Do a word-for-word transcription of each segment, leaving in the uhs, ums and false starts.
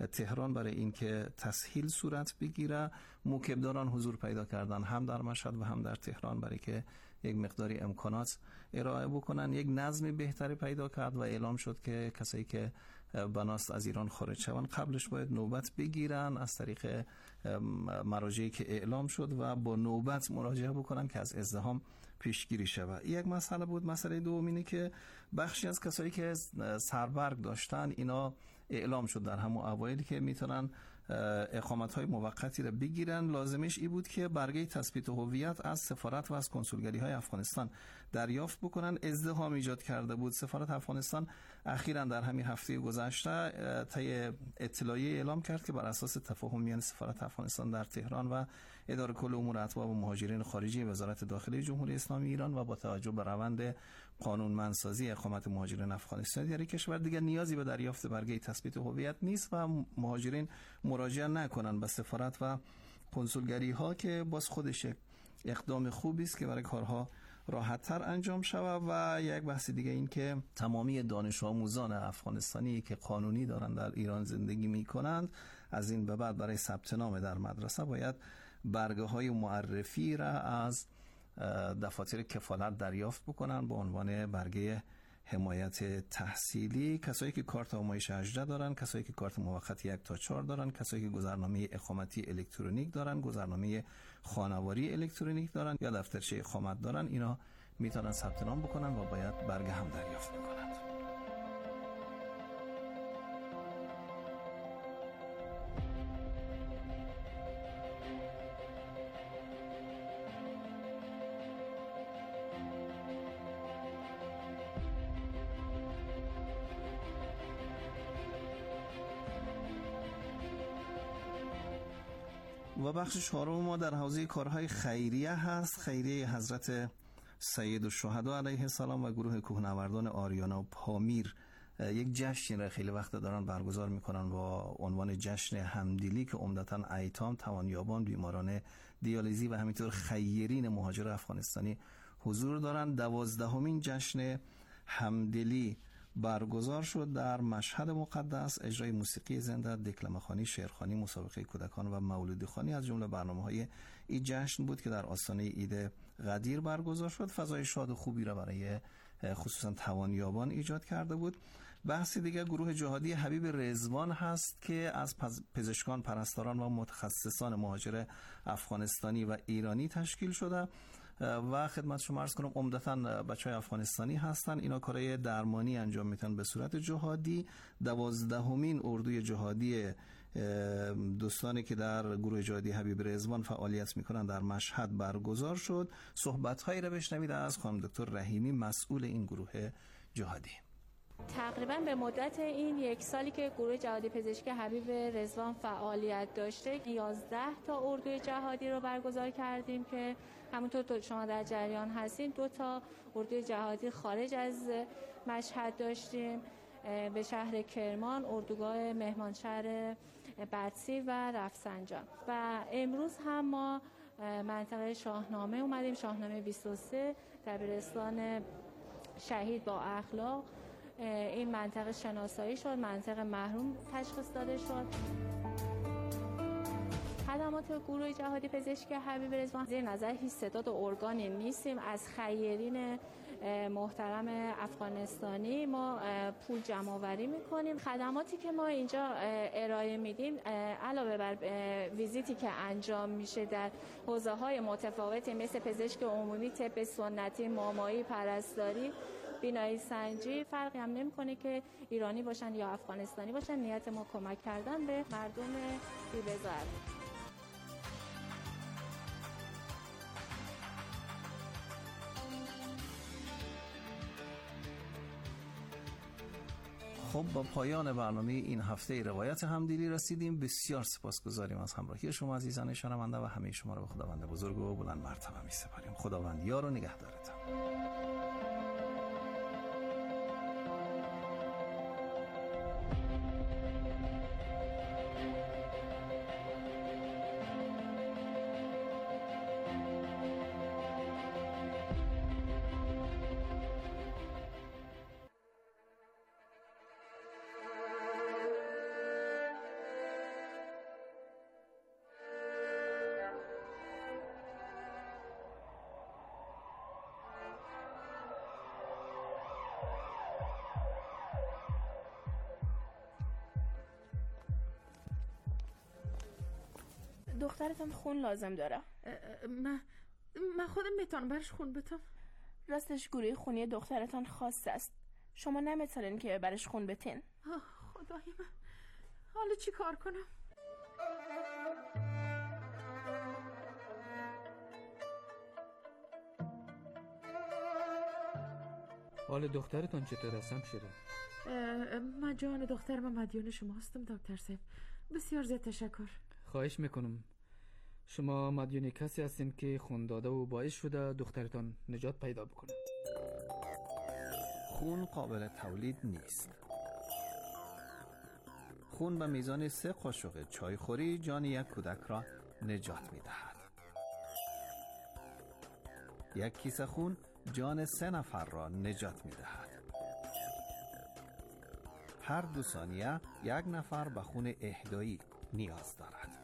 تهران برای اینکه تسهیل صورت بگیره موکبداران حضور پیدا کردن، هم در مشهد و هم در تهران، برای که یک مقداری امکانات ارائه بکنن. یک نظم بهتری پیدا کرد و اعلام شد که کسایی که بناست از ایران خارج شوند قبلش باید نوبت بگیرن از طریق مراجعی که اعلام شد و با نوبت مراجعه بکنن که از ازدحام پیشگیری شود. یک مسئله بود. مسئله دوم اینه که بخشی از کسایی که سربرگ داشتن اینا اعلام شد در همون اوایل که میتونن اقامت‌های موقتی را بگیرن. لازمش ای بود که برگه تثبیت هویت از سفارت و از کنسولگری‌های افغانستان دریافت بکنن. ازدحام ایجاد کرده بود. سفارت افغانستان اخیراً در همین هفته گذشته طی اطلاعیه اعلام کرد که بر اساس تفاهم میان سفارت افغانستان در تهران و اداره کل امور اتباع و مهاجرین خارجی وزارت داخلی جمهوری اسلامی ایران و با توجه به روند قانونمندسازی اقامت مهاجرین افغانستانی در کشور دیگر نیازی به دریافت برگه تثبیت هویت نیست و مهاجرین مراجعه نکنن به سفارت و کنسولگری ها که باز خودش اقدام خوبی است که برای کارها راحت تر انجام شود. و یک بحث دیگه این که تمامی دانش آموزان افغانستانی که قانونی دارن در ایران زندگی می کنند از این به بعد برای ثبت نام در مدرسه باید برگه های معرفی را از دفاتر کفالت دریافت بکنن به عنوان برگه حمایت تحصیلی. کسایی که کارت آموزش هجده دارن، کسایی که کارت موقت یک تا چهار دارن، کسایی که گذرنامه اقامتی الکترونیک دارن، گذرنامه خانواری الکترونیک دارن یا دفترچه اقامت دارن، اینا میتونن ثبت نام بکنن و باید برگه هم دریافت بکنن. و بخش چهارم ما در حوزه کارهای خیریه هست. خیریه حضرت سید الشهدا علیه السلام و گروه کوهنوردان آریانا و پامیر یک جشن را خیلی وقت دارن برگزار میکنن با عنوان جشن همدلی که عمدتاً ایتام، توانیابان، بیماران دیالیزی و همینطور خیرین مهاجر افغانستانی حضور دارن. دوازدهمین جشن همدلی برگزار شد در مشهد مقدس. اجرای موسیقی زنده، دکلمه خوانی، شعرخوانی، مسابقه کودکان و مولودی خوانی از جمله برنامه‌های این جشن بود که در آستانه عید قدیر برگزار شد. فضای شاد و خوبی را برای خصوصا توانیابان ایجاد کرده بود. بحث دیگه گروه جهادی حبیب رضوان هست که از پزشکان، پرستاران و متخصصان مهاجر افغانستانی و ایرانی تشکیل شده و خدمت شما عرض کنم عمدتاً بچهای افغانستانی هستن. اینا کارهای درمانی انجام میدن به صورت جهادی. دوازدهمین اردوی جهادی دوستانی که در گروه جهادی حبیب رضوان فعالیت میکنن در مشهد برگزار شد. صحبت‌هایی را بشنوید از خانم دکتر رحیمی مسئول این گروه جهادی. تقریبا به مدت این یک سالی که گروه جهادی پزشکی حبیب رضوان فعالیت داشته یازده تا اردوی جهادی رو برگزار کردیم که همونطور تو شما در جریان هستین دو تا اردوی جهادی خارج از مشهد داشتیم به شهر کرمان، اردوگاه مهمانشهر بدسی و رفسنجان و امروز هم ما منطقه شاهنامه اومدیم، شاهنامه بیست و سه دبیرستان شهید با اخلاق. این منطقه شناسایی شد، منطقه محروم تشخیص داده شد. خدمات گروه جهادی پزشکی حبیب رضوان زیر نظر هیچ ستاد و ارگانی نیستیم. از خیرین محترم افغانستانی ما پول جمع آوری میکنیم. خدماتی که ما اینجا ارائه میدیم علاوه بر ویزیتی که انجام میشه در حوزه های متفاوتی مثل پزشک عمومی، طب سنتی، مامایی، پرستاری، بینایی سنجی، فرقی هم نمیکنه که ایرانی باشن یا افغانستانی باشن. نیت ما کمک کردن به مردم بی‌بضاعت. خب با پایان برنامه این هفته روایت همدلی رسیدیم. بسیار سپاسگزاریم از همراهی شما عزیزان شنونده و همه شما را به خداوند بزرگ و بلند مرتبه می‌سپاریم. خداوند یار و نگهدارتان. دخترتان خون لازم داره. من من خودم میتونم برش خون بتم. راستش گروه خونی دخترتان خاص است. شما نمیتونین که برش خون بتین. خدای من، حالا چی کار کنم؟ حال دخترتان چطور است همشیره؟ من جان دخترم مدیون شما هستم دکتر صاحب. بسیار زیاد تشکر. خواهش میکنم. شما مدیون کسی هستین که خون داده و باعث شده دخترتان نجات پیدا بکنه. خون قابل تولید نیست. خون به میزان سه قاشق چایخوری جان یک کودک را نجات میدهد. یک کیسه خون جان سه نفر را نجات میدهد. هر دو ثانیه یک نفر به خون اهدایی نیاز دارد.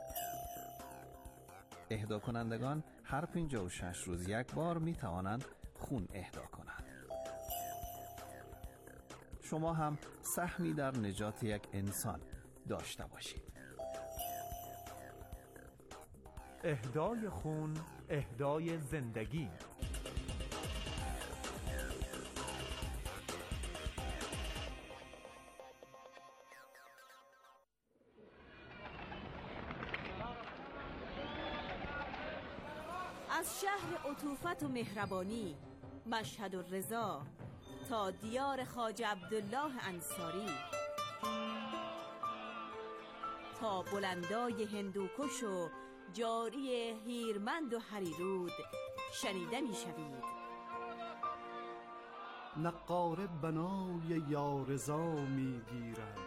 اهدا کنندگان هر پنجاه و شش روز یک بار می توانند خون اهدا کنند. شما هم سهمی در نجات یک انسان داشته باشید. اهدای خون، اهدای زندگی. از شهر عطوفت و مهربانی مشهد و رضا تا دیار خواجه عبدالله انصاری، تا بلندای هندوکش و جاری هیرمند و هریرود شنیده می شوید. نقاره بنای یارضا می گیرد،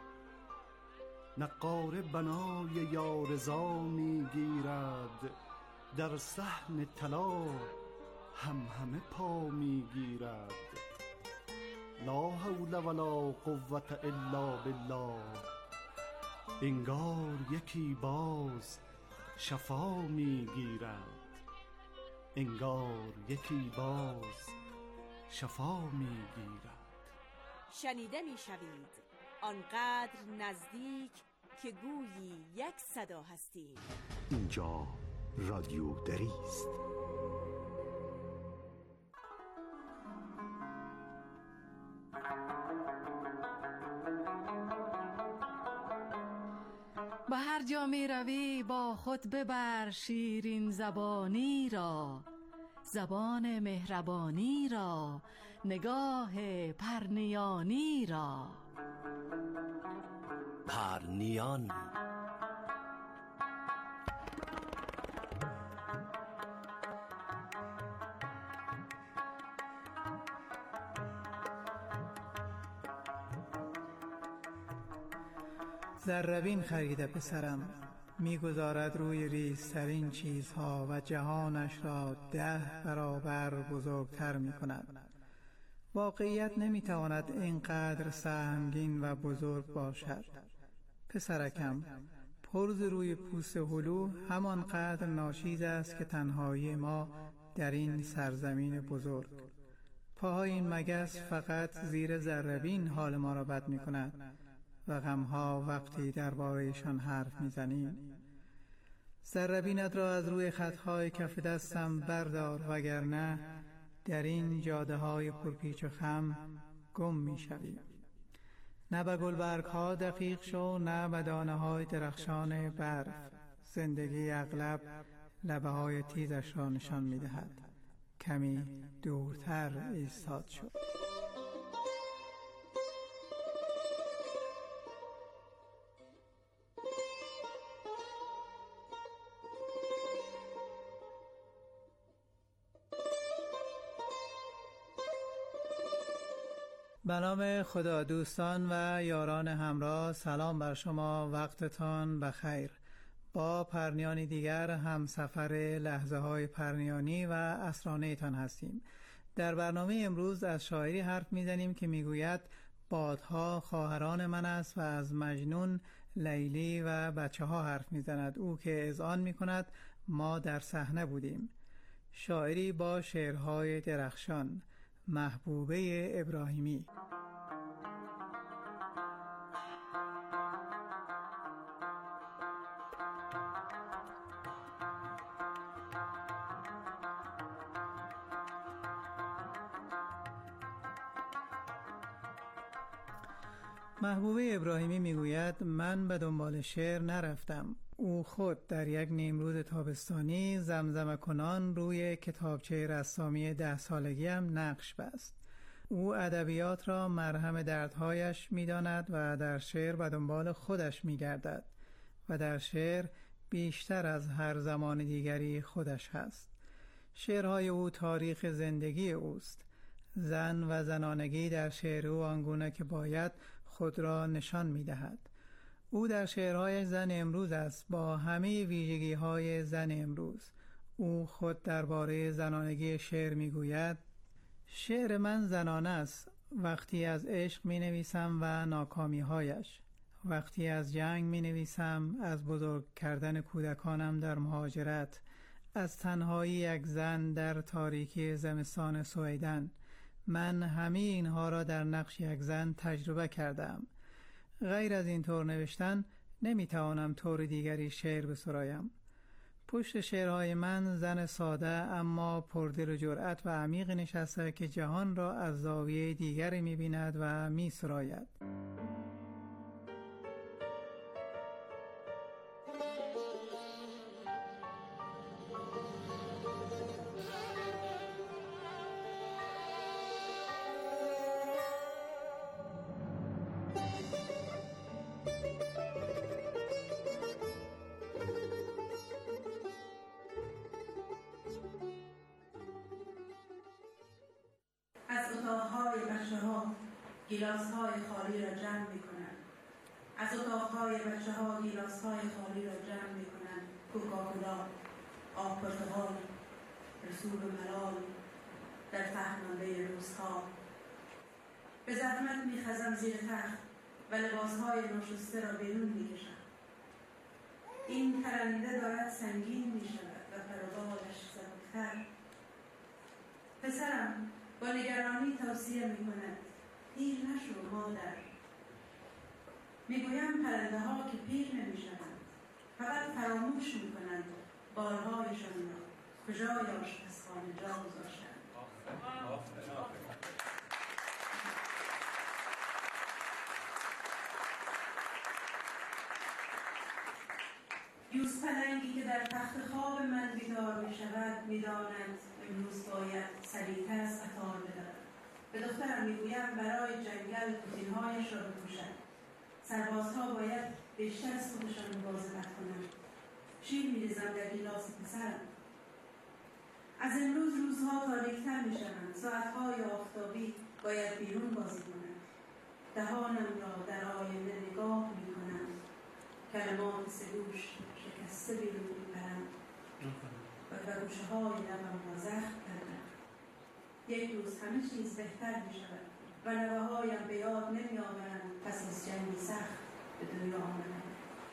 نقاره بنای یارضا می گیرد، در صحن طلا هم همه پا می گیرد. لا حول ولا قوة الا بالله. انگار یکی باز شفا می گیرد، انگار یکی باز شفا می گیرد. شنیده می شوید آنقدر نزدیک که گویی یک صدا هستید. اینجا رادیو دری است. به هر جا می روی با خود ببر شیرین زبانی را، زبان مهربانی را، نگاه پرنیانی را. پرنیان. زربین خریده پسرم، میگذارد روی ریزترین چیزها و جهانش را ده برابر بزرگتر می کند. واقعیت نمیتواند اینقدر سهمگین و بزرگ باشد. پسرکم، پرز روی پوست هلو همانقدر ناچیز است که تنهایی ما در این سرزمین بزرگ. پاهای این مگس فقط زیر زربین حال ما را بد می کند و غمها وقتی درباره‌شان حرف میزنیم. زربینت را از روی خطهای کف دستم بردار، وگرنه در این جاده های پرپیچ و خم گم میشوی. نه به گلبرگ ها دقیق شو، نه به دانه های درخشان برف. زندگی اغلب لبه های تیزش را نشان میدهد. کمی دورتر ایستاد شو. به نام خدا. دوستان و یاران همراه، سلام بر شما، وقتتان بخیر. با پرنیانی دیگر هم سفر لحظه های پرنیانی و اسرانه تان هستیم. در برنامه امروز از شاعری حرف میزنیم که میگوید بادها خواهران من است و از مجنون، لیلی و بچه ها حرف میزند. او که اذعان میکند ما در صحنه بودیم. شاعری با شعرهای درخشان. محبوبه ابراهیمی. محبوبه ابراهیمی میگوید من به دنبال شعر نرفتم. او خود در یک نیمروز تابستانی زمزمه کنان روی کتابچه رسامی ده سالگیم نقش بست. او ادبیات را مرهم دردهایش می‌داند و در شعر به دنبال خودش می‌گردد و در شعر بیشتر از هر زمان دیگری خودش هست. شعرهای او تاریخ زندگی اوست. زن و زنانگی در شعر او آنگونه که باید خود را نشان می‌دهد. او در شعرهایش زن امروز است، با همه ویژگی‌های زن امروز. او خود درباره زنانگی شعر می‌گوید: شعر من زنانه است. وقتی از عشق می‌نویسم و ناکامی‌هایش، وقتی از جنگ می‌نویسم، از بزرگ کردن کودکانم در مهاجرت، از تنهایی یک زن در تاریکی زمستان سویدن. من همه اینها را در نقش یک زن تجربه کردم. غیر از این طور نوشتن نمیتوانم طور دیگری شعر بسرایم. پشت شعرهای من زن ساده اما پردل و جرأت و عمیق نشسته که جهان را از زاویه دیگری میبیند و میسراید. از اتاقهای بچه ها گیلاس های خالی را جمع می کنند. از اتاقهای بچه ها گیلاس های خالی را جمع می کنند. کوکاکولا، آب پرتقال، رسول ملال در تهمانده روزها. به زحمت می خزم زیر تخت و لباس های ناشسته را بیرون می کشم. این پرنده دارد سنگین می شود و پروبالش سبکتر. پسرم با نگرانی توصیه می کند: پیر نشو مادر. می گویم پرنده ها که پیر نمی شوند، فقط فراموش می کنند بارهایشان را کجای آشپزخانه جا گذاشتند. یوز پلنگی که در تخت خواب من بیدار می شود می داند امروز باید سریعتر قطار بدارد. به دخترم می گویم برای جنگل کتینهایش را بپوشد. سربازها باید بیشتر از خودشان مواظبت کنند. شیر می ریزم در گیلاس پسرم. از امروز روزها تاریک‌تر می شوند. ساعتهای آفتابی باید بیرون بازی کنند. دهانم را در آینه نگاه می کنم. کلمات سگوش شکسته بیرون می پرند و بگوشه های لبم را زخم کردم. یک روز همه چیز بهتر می شود و نوه هایم به یاد نمی آورند پس از جنگی سخت به دنیا آمدند.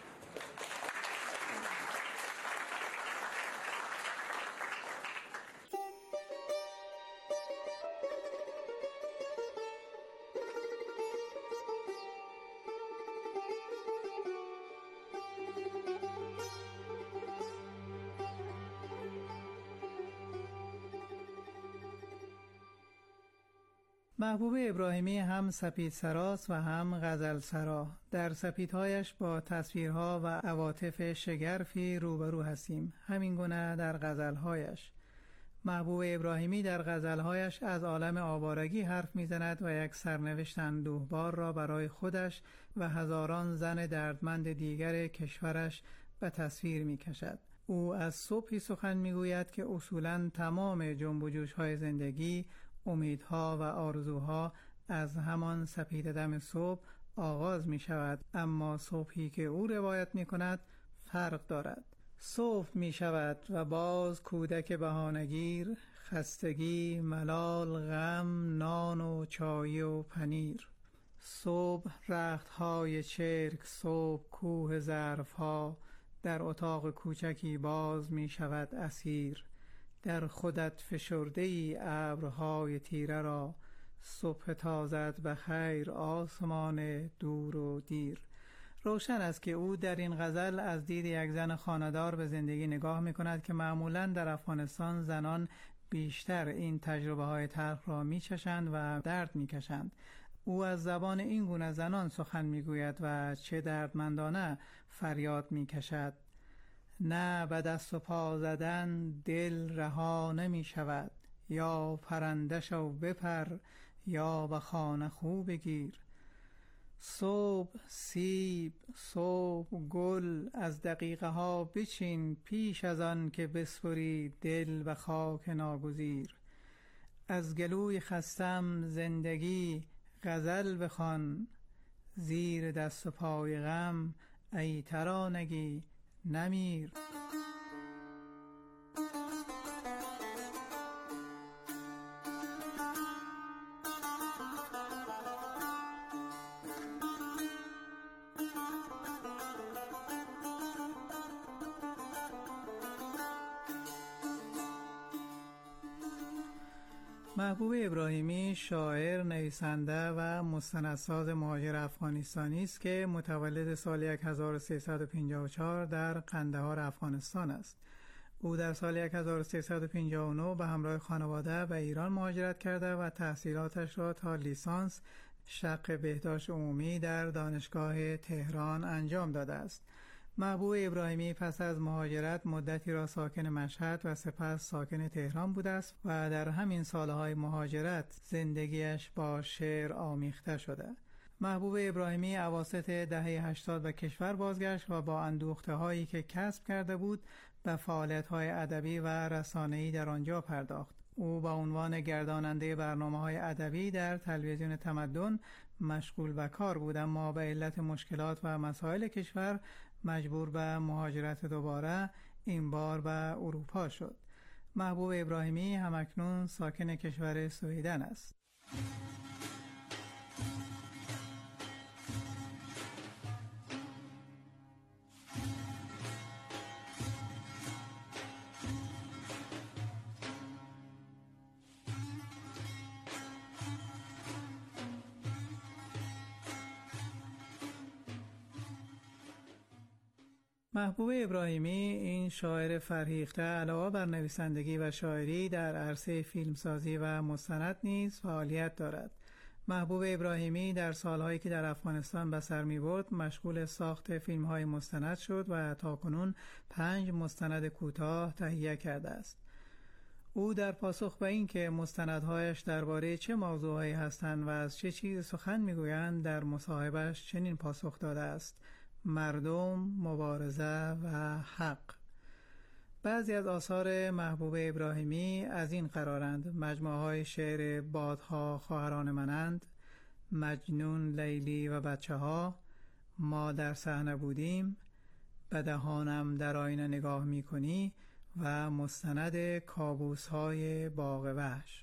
محبوبه ابراهیمی هم سپید سراست و هم غزل سرا. در سپیدهایش با تصویرها و عواطف شگرفی روبرو هستیم. همین گونه در غزلهایش. محبوبه ابراهیمی در غزلهایش از عالم آوارگی حرف میزند و یک سرنوشت اندوهبار را برای خودش و هزاران زن دردمند دیگر کشورش به تصویر میکشد. او از صبحی سخن میگوید که اصولاً تمام جنب و جوش‌های زندگی، امیدها و آرزوها از همان سپید دم صبح آغاز می شود، اما صبحی که او روایت می کند فرق دارد. صبح می شود و باز کودک بهانه‌گیر، خستگی، ملال، غم، نان و چای و پنیر. صبح رختهای چرک، صبح کوه ظرفها، در اتاق کوچکی باز می شود اسیر. در خودت فشرده ای ابرهای تیره را، صبح تازت به خیر آسمان دور و دیر. روشن است که او در این غزل از دید یک زن خانه‌دار به زندگی نگاه می کند که معمولاً در افغانستان زنان بیشتر این تجربه های تلخ را می چشند و درد می کشند. او از زبان این گونه زنان سخن میگوید و چه دردمندانه فریاد میکشد: نه به دست و پا زدن دل رها نمی شود، یا پرنده شو بپر یا به خانه خو بگیر. صبح سیب، صبح گل، از دقیقه ها بچین پیش از آن که بسپری دل به خاک ناگزیر. از گلوی خستم زندگی غزل بخوان، زیر دست و پای غم ای ترانگی نمیر. محبوب ابراهیمی شاعر، نویسنده و مستندساز مهاجر افغانستانی است که متولد سال هزار و سیصد و پنجاه و چهار در قندهار افغانستان است. او در سال هزار و سیصد و پنجاه و نه به همراه خانواده به ایران مهاجرت کرده و تحصیلاتش را تا لیسانس شق بهداشت عمومی در دانشگاه تهران انجام داده است. محبوب ابراهیمی پس از مهاجرت مدتی را ساکن مشهد و سپس ساکن تهران بوده است و در همین سالهای مهاجرت زندگیش با شعر آمیخته شده. محبوب ابراهیمی اواسط دهه هشتاد به کشور بازگشت و با اندوخته هایی که کسب کرده بود به فعالیت های ادبی و رسانه‌ای در آنجا پرداخت. او با عنوان گرداننده برنامه‌های ادبی در تلویزیون تمدن مشغول به کار بود، اما به علت مشکلات و مسائل کشور مجبور به مهاجرت دوباره، این بار به اروپا شد. محبوب ابراهیمی همکنون ساکن کشور سویدن است. محبوب ابراهیمی این شاعر فرهیخته علاوه بر نویسندگی و شاعری در عرصه فیلمسازی و مستند نیز فعالیت دارد. محبوب ابراهیمی در سالهایی که در افغانستان به سر می‌برد مشغول ساخت فیلم‌های مستند شد و تاکنون پنج مستند کوتاه تهیه کرده است. او در پاسخ به این که مستندهایش درباره چه موضوعهایی هستند و از چه چیز سخن می‌گویند در مصاحبه‌اش چنین پاسخ داده است: مردم، مبارزه و حق. بعضی از آثار محبوب ابراهیمی از این قرارند: مجموعه‌های شعر بادها خواهران منند، مجنون، لیلی و بچه ها، ما در صحنه بودیم، به دهانم در آینه نگاه می کنی و مستند کابوس‌های باغ وحش.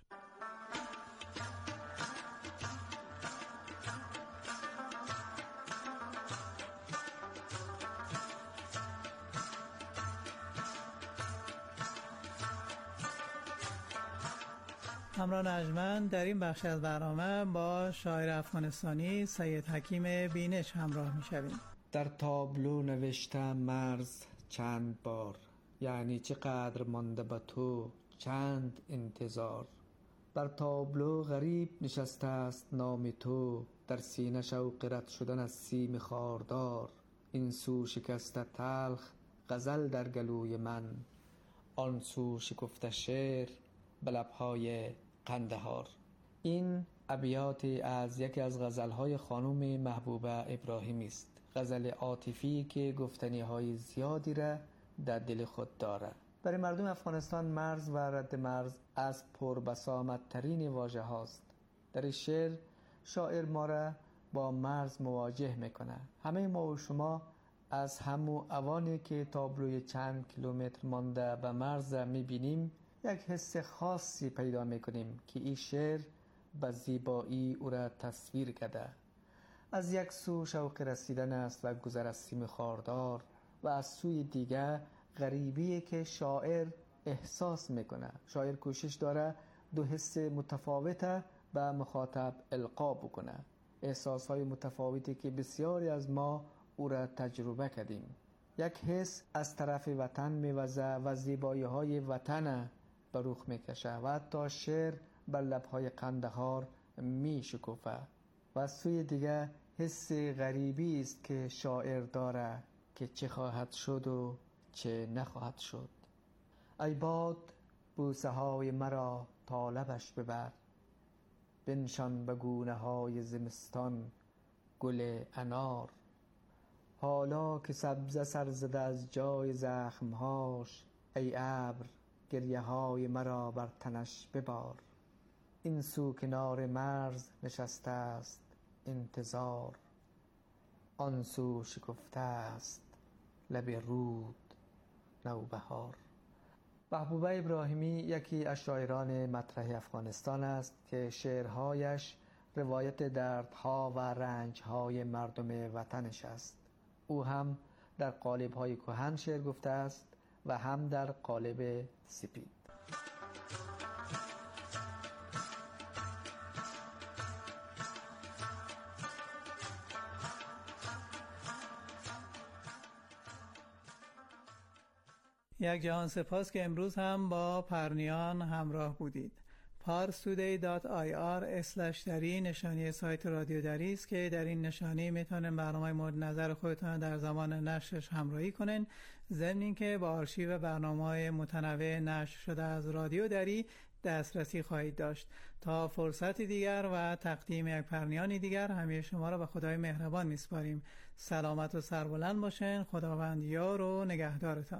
همراه نجمن در این بخش از برنامه با شاعر افغانستانی سید حکیم بینش همراه می شویم. در تابلو نوشتم مرز چند بار، یعنی چقدر مانده به تو چند انتظار. بر تابلو غریب نشسته است نام تو، در سینه شوق رد شدن از سیم خاردار. این سو شکسته تلخ غزل در گلوی من، آن سو شکفته شعر به لب‌های قندهار. این ابیاتی از یکی از غزل‌های خانم محبوبه ابراهیمی است. غزل عاطفی که گفتنی‌های زیادی را در دل خود دارد. برای مردم افغانستان مرز و رد مرز از پربسامدترین واژه هاست. در شعر شاعر ما را با مرز مواجه میکنه. همه ما و شما از همو اوانی که تابلوی چند کیلومتر مانده به مرز میبینیم یک حس خاصی پیدا میکنیم که این شعر به زیبایی او را تصویر کرده. از یک سو شوق رسیدن است و گذر از سیم خاردار، و از سوی دیگه غریبیه که شاعر احساس میکنه. شاعر کوشش داره دو حس متفاوته به مخاطب القا بکنه، احساسهای متفاوتی که بسیاری از ما او را تجربه کردیم. یک حس از طرف وطن میوزه و زیبایی های وطن به رخ میکشه و حتی شعر بر لبهای قندهار میشکوفه. و از سوی دیگر حس غریبی است که شاعر داره که چه خواهد شد و چه نخواهد شد. ای باد بوسه های مرا تا لبش ببر، بنشان به گونه های زمستان گل انار. حالا که سبزه سر زده از جای زخمهاش، ای ابر گریه های مرا بر تنش ببار. این سو کنار مرز نشسته است انتظار، آن سو شکفته است لب رود نوبهار. محبوبه ابراهیمی یکی از شاعران مطرح افغانستان است که شعرهایش روایت دردها و رنجهای مردم وطنش است. او هم در قالب‌های کهن شعر گفته است و هم در قالب سپید. یک جهان سپاس که امروز هم با پرنیان همراه بودید. پارس تودی دات آی آر اسلش دری نشانی سایت رادیو دری است که در این نشانی میتونن برنامه مورد نظر خودتان در زمان نشرش همراهی کنن، ضمن اینکه با آرشیو برنامه‌های متنوع نشر شده از رادیو دری دسترسی خواهید داشت. تا فرصت دیگر و تقدیم یک پرنیان دیگر همه شما را به خدای مهربان میسپاریم. سلامت و سربلند باشین. خداوند یار و نگهدارتان.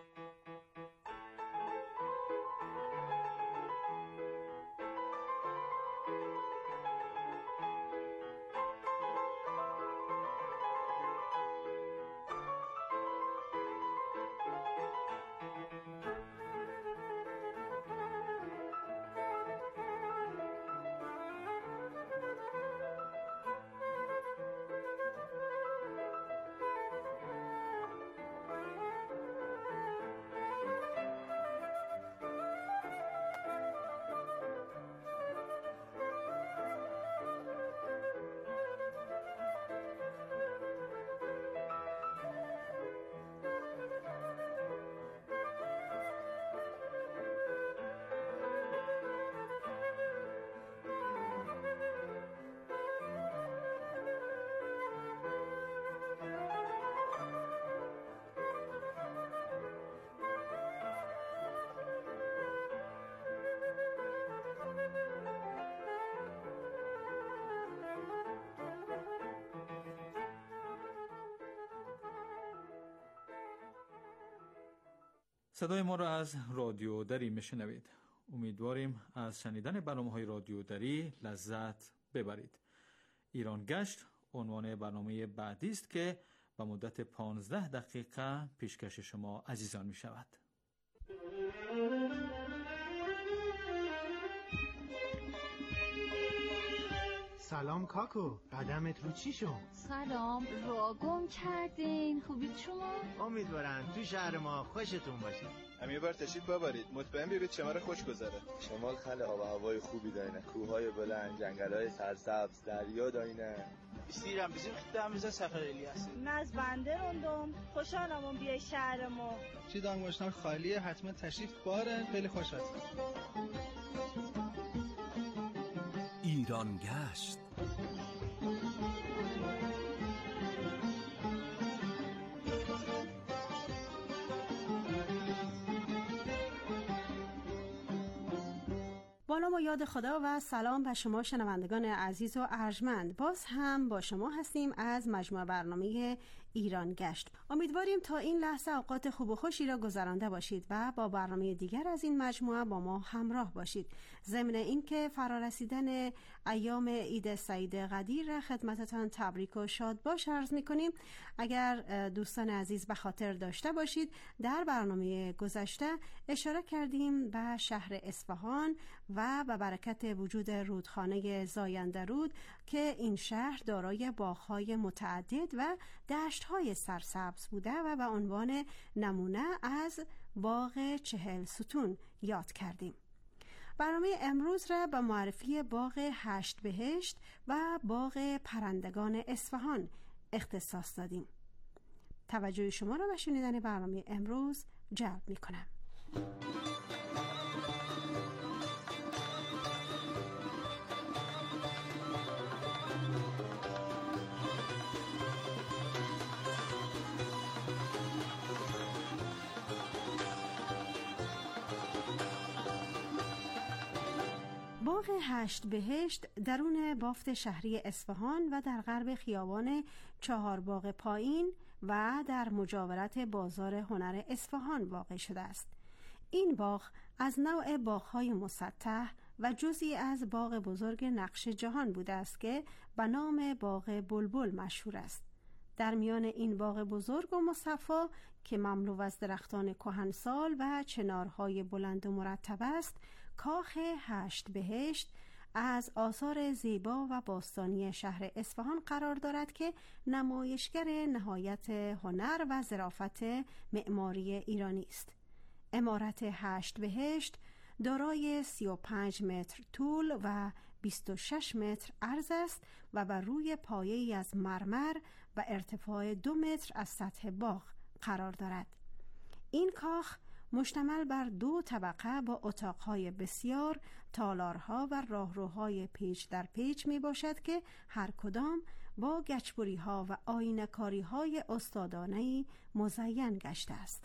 صدای ما را از رادیو دری میشنوید. امیدواریم از شنیدن برنامه‌های رادیو دری لذت ببرید. ایران گشت عنوان برنامه بعدی است که به مدت پانزده دقیقه پیشکش شما عزیزان می شود. سلام کاکو، قدمت رو چی شد؟ سلام، را گم کردین. خوبید شما؟ امیدوارم تو شهر ما خوشتون باشه. هم یه بار تشریف ببرید، مطمئن بیارید شمال خوش گذره. شمال خیلی آب و هوای خوبی داره، کوههای بلند، جنگل‌های سرسبز، دریا داینه. بسیرم بسیم خدام میز سفر الیاس. ناز بنده روندم، خوشحالم بیای شهر ما. چی دانگوشتان خالیه، حتما تشریف بارن، خیلی خوش هستم. ایران گشت. با نام و یاد خدا و سلام به شما شنوندگان عزیز و ارجمند. باز هم با شما هستیم از مجموعه برنامه ایران گشت. امیدواریم تا این لحظه اوقات خوب و خوشی را گذرانده باشید و با برنامه دیگر از این مجموعه با ما همراه باشید. ضمن اینکه فرارسیدن ایام عید سعید قدیر خدمتتان تبریک و شاد باش عرض می‌کنیم. اگر دوستان عزیز به خاطر داشته باشید، در برنامه گذشته اشاره کردیم به شهر اصفهان و به برکت وجود رودخانه زاینده رود که این شهر دارای باغ‌های متعدد و دشت‌های سرسبز بوده و به عنوان نمونه از باغ چهل ستون یاد کردیم. برنامه امروز را به معرفی باغ هشت بهشت و باغ پرندگان اصفهان اختصاص دادیم. توجه شما را به شنیدن برنامه امروز جلب می‌کنم. باغ هشت بهشت درون بافت شهری اصفهان و در غرب خیابان چهار باغ پایین و در مجاورت بازار هنر اصفهان واقع شده است. این باغ از نوع باغ‌های مسطح و جزئی از باغ بزرگ نقش جهان بوده است که به نام باغ بلبل مشهور است. در میان این باغ بزرگ و مصفا که مملو از درختان کهنسال و چنارهای بلند و مرتب است، کاخ هشت بهشت از آثار زیبا و باستانی شهر اصفهان قرار دارد که نمایشگر نهایت هنر و ظرافت معماری ایرانی است. عمارت هشت بهشت دارای سی و پنج متر طول و بیست و شش متر عرض است و بر روی پایه‌ای از مرمر و ارتفاع دو متر از سطح باغ قرار دارد. این کاخ مشتمل بر دو طبقه با اتاقهای بسیار، تالارها و راهروهای پیچ در پیچ می باشد که هر کدام با گچبری‌ها و آینه‌کاری‌های استادانه‌ای مزین گشته است.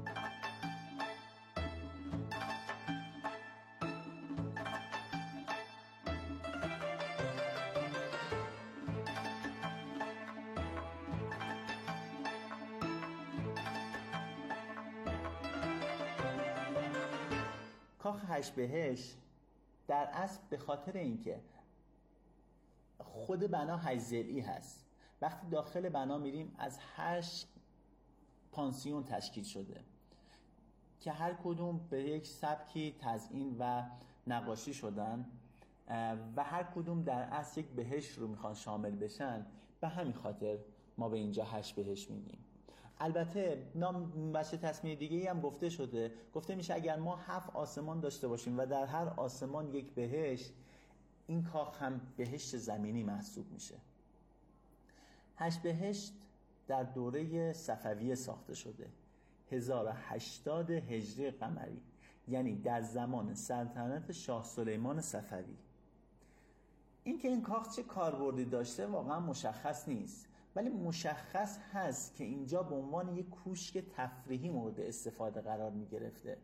کاخ هشت بهشت در اصل به خاطر اینکه خود بنا هشت ضلعی هست، وقتی داخل بنا میریم از هشت پانسیون تشکیل شده که هر کدوم به یک سبکی تزیین و نقاشی شدن و هر کدوم در اصل یک بهشت رو میخوان شامل بشن. به همین خاطر ما به اینجا هشت بهشت میگیم. البته نام بچه تصمیه دیگه هم گفته شده، گفته میشه اگر ما هفت آسمان داشته باشیم و در هر آسمان یک بهشت، این کاخ هم بهشت زمینی محسوب میشه. هشت بهشت در دوره صفویه ساخته شده، هزار و هشتاد هجری قمری، یعنی در زمان سلطنت شاه سلیمان صفوی. این که این کاخ چه کاربردی داشته واقعا مشخص نیست، ولی مشخص هست که اینجا به عنوان یک کوشک تفریحی مورد استفاده قرار می گرفته.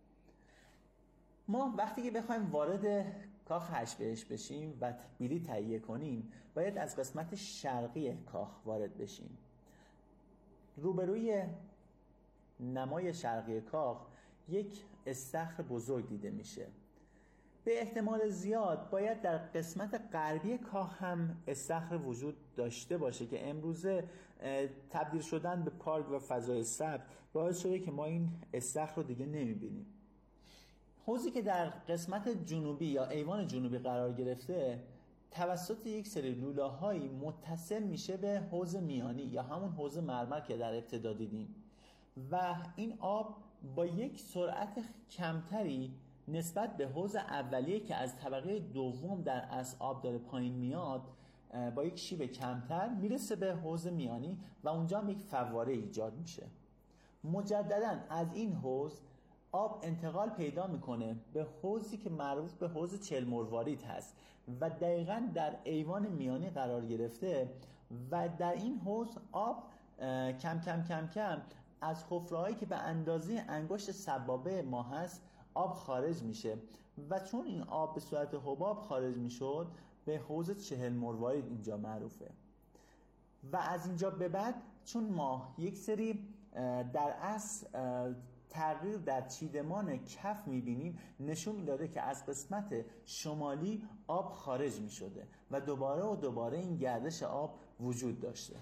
ما وقتی که بخوایم وارد کاخ هشت بهشت بشیم و بلیط تهیه کنیم، باید از قسمت شرقی کاخ وارد بشیم. روبروی نمای شرقی کاخ یک استخر بزرگ دیده میشه. به احتمال زیاد باید در قسمت غربی کاخ هم استخر وجود داشته باشه که امروزه تبدیل شدن به پارک و فضای سبز باعث شده که ما این استخر رو دیگه نمیبینیم. حوضی که در قسمت جنوبی یا ایوان جنوبی قرار گرفته توسط یک سری لوله‌هایی متصل میشه به حوض میانی یا همون حوض مرمر که در ابتدا دیدیم و این آب با یک سرعت کمتری نسبت به حوض اولیه که از طبقه دوم در اصل آب داره پایین میاد، با یک شیب کمتر میرسه به حوض میانی و اونجا هم یک فواره ایجاد میشه. مجددا از این حوض آب انتقال پیدا میکنه به حوضی که معروف به حوض چهل مروارید هست و دقیقاً در ایوان میانی قرار گرفته و در این حوض آب کم کم کم کم از حفره‌هایی که به اندازه انگشت سبابه ما هست آب خارج میشه و چون این آب به صورت حباب خارج میشد به حوض چهل مروارید اینجا معروفه. و از اینجا به بعد چون ما یک سری در اصل تغییر در چیدمان کف میبینیم، نشون میداده که از قسمت شمالی آب خارج میشده و دوباره و دوباره این گردش آب وجود داشته.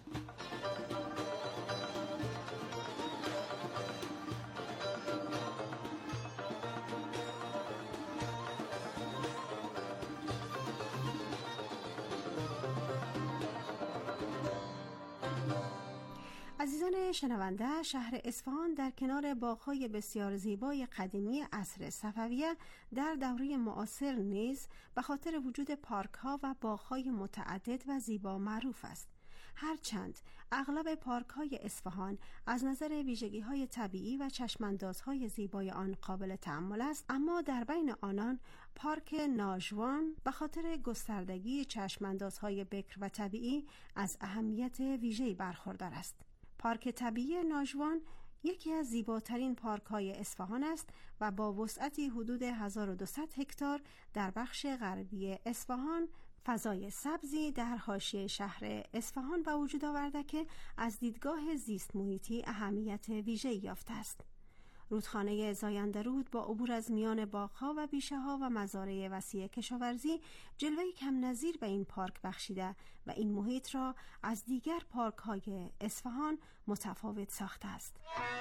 عزیزان شنونده، شهر اصفهان در کنار باغ‌های بسیار زیبای قدیمی عصر صفویه در دوره معاصر نیز به خاطر وجود پارک‌ها و باغ‌های متعدد و زیبا معروف است. هرچند اغلب پارک‌های اصفهان از نظر ویژگی‌های طبیعی و چشم‌اندازهای زیبای آن قابل تأمل است، اما در بین آنان پارک ناژوان به خاطر گستردگی چشم‌اندازهای بکر و طبیعی از اهمیت ویژه‌ای برخوردار است. پارک طبیعی ناژوان یکی از زیباترین پارک‌های اصفهان است و با وسعتی حدود هزار و دویست هکتار در بخش غربی اصفهان فضای سبزی در حاشیه شهر اصفهان به وجود آورده که از دیدگاه زیست محیطی اهمیت ویژه‌ای یافته است. رودخانه زایندرود با عبور از میان باغ‌ها و بیشه‌ها و مزارع وسیع کشاورزی جلوه‌ای کم نظیر به این پارک بخشیده و این محیط را از دیگر پارک‌های اصفهان متفاوت ساخته است.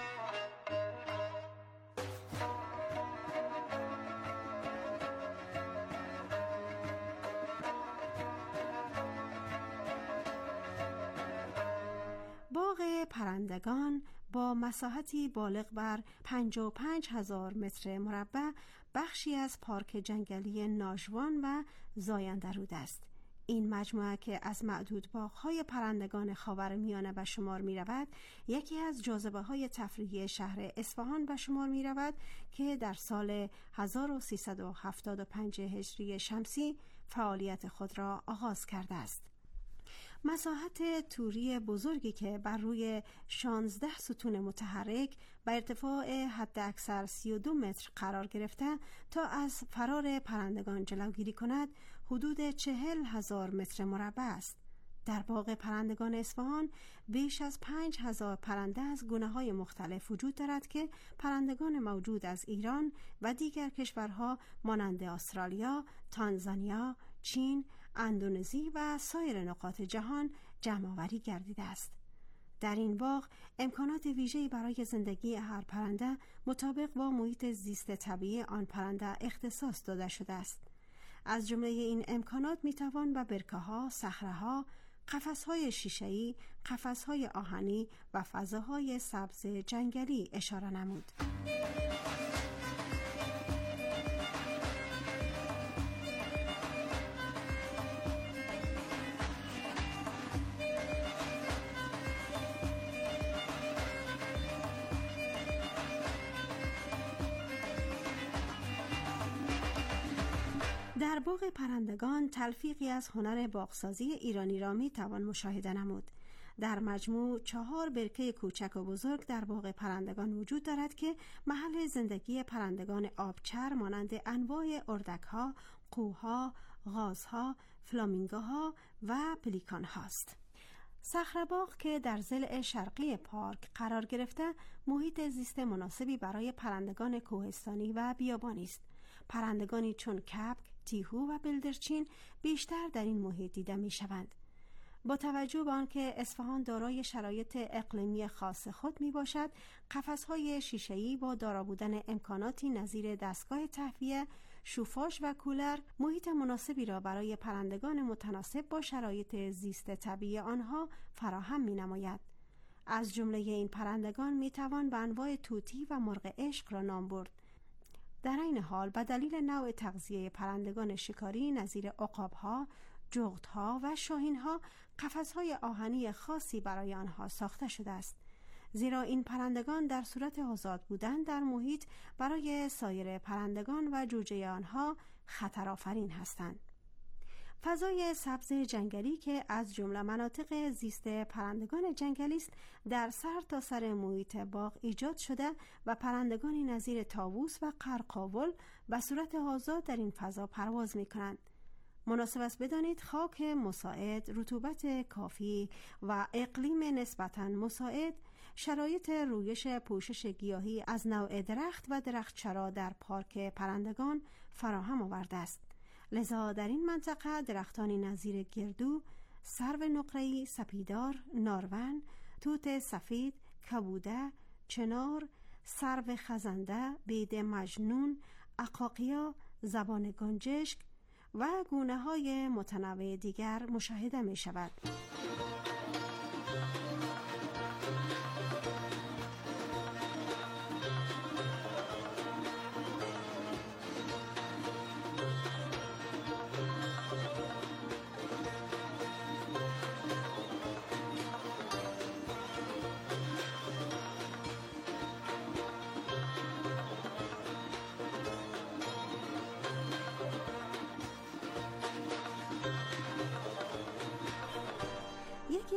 باغ پرندگان با مساحتی بالغ بر پنجاه و پنج هزار متر مربع بخشی از پارک جنگلی ناژوان و زایندرود است. این مجموعه که از معدود باغ‌های پرندگان خاورمیانه به شمار می‌رود، یکی از جاذبه‌های تفریحی شهر اصفهان به شمار می‌رود که در سال هزار و سیصد و هفتاد و پنج هجری شمسی فعالیت خود را آغاز کرده است. مساحت توری بزرگی که بر روی شانزده ستون متحرک به ارتفاع حد اکثر سی و دو متر قرار گرفته تا از فرار پرندگان جلوگیری کند حدود چهل هزار متر مربع است. در باغ پرندگان اصفهان بیش از پنج هزار پرنده از گونه‌های مختلف وجود دارد که پرندگان موجود از ایران و دیگر کشورها مانند استرالیا، تانزانیا، چین، اندونزی و سایر نقاط جهان جمع‌آوری گردیده است. در این باغ امکانات ویژه‌ای برای زندگی هر پرنده مطابق با محیط زیست طبیعی آن پرنده اختصاص داده شده است. از جمله این امکانات میتوان به برکه‌ها، صخره‌ها، قفس‌های شیشه‌ای، قفس‌های آهنی و فضاهای سبز جنگلی اشاره نمود. در باغ پرندگان تلفیقی از هنر باغسازی ایرانی را می توان مشاهده نمود. در مجموع چهار برکه کوچک و بزرگ در باغ پرندگان وجود دارد که محل زندگی پرندگان آبچر مانند انواع اردک‌ها، قوها، غازها، فلامینگوها و پلیکان هاست. صخره‌باغ که در ضلع شرقی پارک قرار گرفته محیط زیست مناسبی برای پرندگان کوهستانی و بیابانی است. پرندگانی چون کبک، تیهو و بلدرچین بیشتر در این محیط دیده می شوند. با توجه به آنکه اصفهان دارای شرایط اقلیمی خاص خود می باشد، قفس‌های شیشه‌ای با دارا بودن امکاناتی نظیر دستگاه تهویه، شوفاژ و کولر محیط مناسبی را برای پرندگان متناسب با شرایط زیست طبیعی آنها فراهم می نماید. از جمله این پرندگان می توان به انواع طوطی و مرغ عشق را نام برد. در این حال به دلیل نوع تغذیه پرندگان شکاری نظیر عقاب‌ها، جغدها و شاهین‌ها قفس‌های آهنی خاصی برای آنها ساخته شده است. زیرا این پرندگان در صورت آزاد بودن در محیط برای سایر پرندگان و جوجه آنها خطرآفرین هستند. فضای سبز جنگلی که از جمله مناطق زیست پرندگان جنگلی است در سر تا سر محیط باغ ایجاد شده و پرندگانی نظیر طاووس و قرقاول به صورت آزاد در این فضا پرواز می کنند. مناسب است بدانید خاک مساعد، رطوبت کافی و اقلیم نسبتاً مساعد شرایط رویش پوشش گیاهی از نوع درخت و درختچرا در پارک پرندگان فراهم آورده است. لذا در این منطقه درختانی نظیر گردو، سرو نقره‌ای، سپیدار، نارون، توت سفید، کبوده، چنار، سرو خزنده، بید مجنون، عقاقیا، زبان گنجشک و گونه‌های متنوع دیگر مشاهده می شود.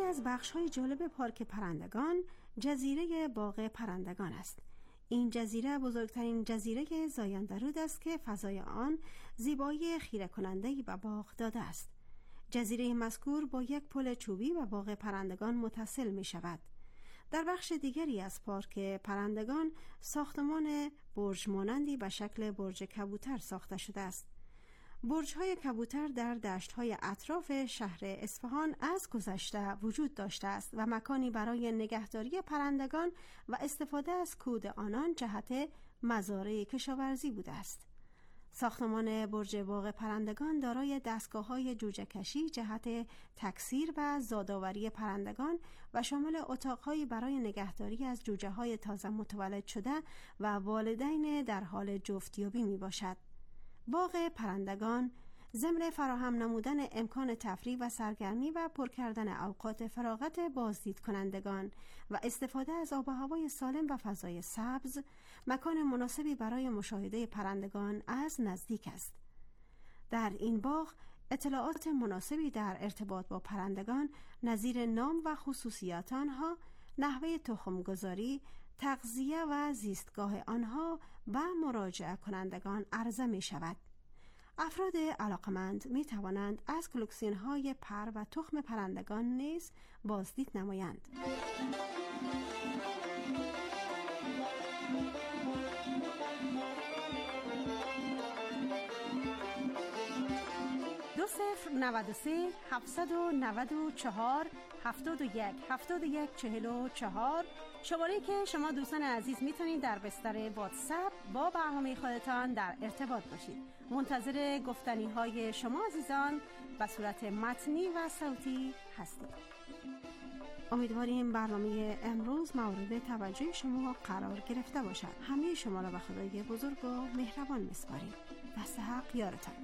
از بخش‌های جالب پارک پرندگان جزیره باغ پرندگان است. این جزیره بزرگترین جزیره زایندرود است که فضای آن زیبایی خیره کننده‌ای به باغ داده است. جزیره مذکور با یک پل چوبی به باغ پرندگان متصل می شود. در بخش دیگری از پارک پرندگان ساختمان برج مانندی به شکل برج کبوتر ساخته شده است. برج‌های کبوتر در دشت‌های اطراف شهر اصفهان از گذشته وجود داشته است و مکانی برای نگهداری پرندگان و استفاده از کود آنان جهت مزارع کشاورزی بوده است. ساختمان برج باغ پرندگان دارای دستگاه‌های جوجه کشی جهت تکثیر و زادآوری پرندگان و شامل اتاق‌هایی برای نگهداری از جوجه‌های تازه متولد شده و والدین در حال جفتیابی میباشد. باغ پرندگان ضمن فراهم نمودن امکان تفریح و سرگرمی و پر کردن اوقات فراغت بازدید کنندگان و استفاده از آب و هوای سالم و فضای سبز، مکان مناسبی برای مشاهده پرندگان از نزدیک است. در این باغ اطلاعات مناسبی در ارتباط با پرندگان نظیر نام و خصوصیات آنها، نحوه تخمگذاری، تغذیه و زیستگاه آنها و مراجعه کنندگان عرضه می شود. افراد علاقمند می توانند از کلکسیون های پر و تخم پرندگان نیز بازدید نمایند. دو صفر نود و سه هفتصد و نود و چهار هفتاد و یک هفتاد و یک چهل و چهار شماره‌ای که شما دوستان عزیز میتونید در بستر واتساپ با برنامه خودتان در ارتباط باشید. منتظر گفتنی های شما عزیزان به صورت متنی و صوتی هستیم. امیدواریم برنامه امروز مورد توجه شما قرار گرفته باشد. همه شما را به خدای بزرگ و مهربان میسپاریم. دست حق یارتان.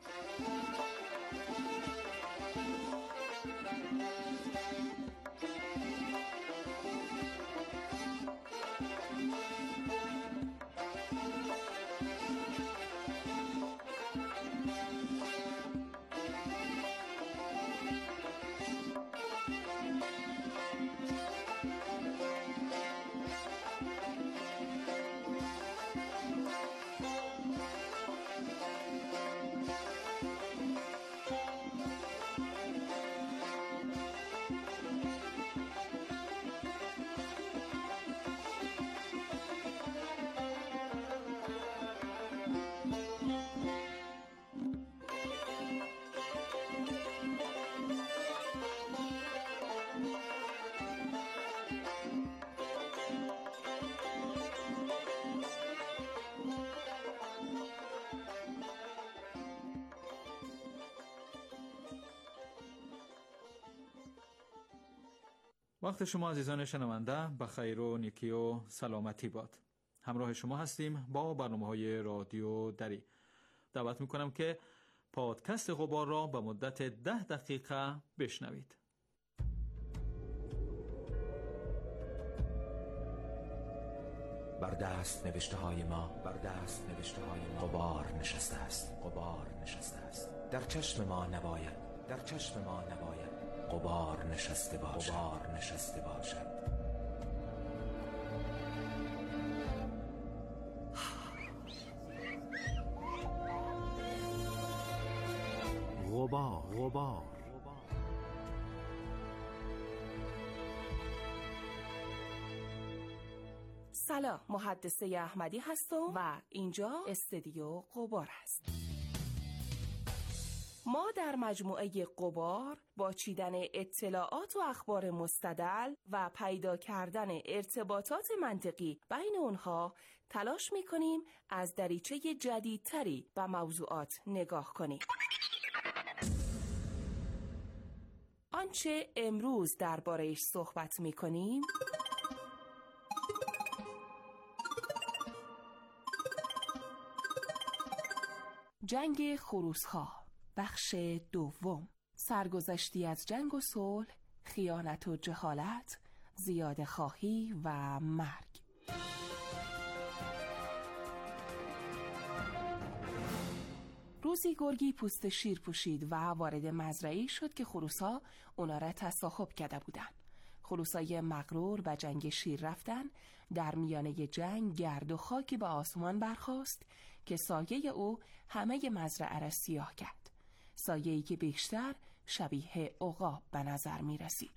وقت شما عزیزان شنونده به خیر و نیکی و سلامتی باد. همراه شما هستیم با برنامه‌های رادیو دری. دعوت می‌کنم که پادکست غبار را به مدت ده دقیقه بشنوید. بر دست نوشته های ما بر دست نوشته های ما غبار نشسته است غبار نشسته است در چشم ما نباید در چشم ما نباید غبار نشسته باشد غبار نشسته باشد غبار غبار سلام، محدثه احمدی هستم و اینجا استودیو غبار است. ما در مجموعه غبار با چیدن اطلاعات و اخبار مستدل و پیدا کردن ارتباطات منطقی بین اونها تلاش می‌کنیم از دریچه جدیدتری به موضوعات نگاه کنیم. آنچه امروز درباره‌اش صحبت می‌کنیم جنگ خروس‌ها، بخش دوم، سرگذشتی از جنگ و صلح، خیانت و جهالت، زیاده خواهی و مرگ. روزی گرگی پوست شیر پوشید و وارد مزرعه‌ای شد که خروس‌ها اونا را تصاحب کرده بودند. خروسای مغرور به جنگ شیر رفتن. در میانه جنگ گرد و خاکی به آسمان برخاست که سایه او همه مزرعه را سیاه کرد. سایه‌ای که بیشتر شبیه عقاب به نظر می رسید.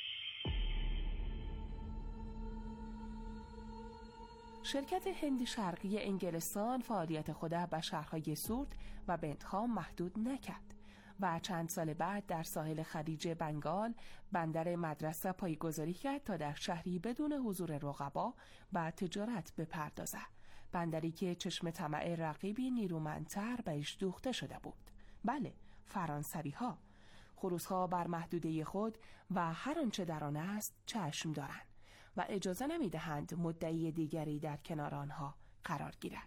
شرکت هند شرقی انگلستان فعالیت خود به شهرهای سورت و بنتخام محدود نکرد و چند سال بعد در ساحل خلیج بنگال بندر مدرسه پایگذاری کرد تا در شهری بدون حضور رقبا و تجارت بپردازد. بندری که چشم طمع رقیبی نیرومندتر بهش دوخته شده بود. بله، فرانسوی ها. خروس ها بر محدوده خود و هر آنچه در آن است چشم دارند و اجازه نمی دهند مدعی دیگری در کنار آنها قرار گیرد.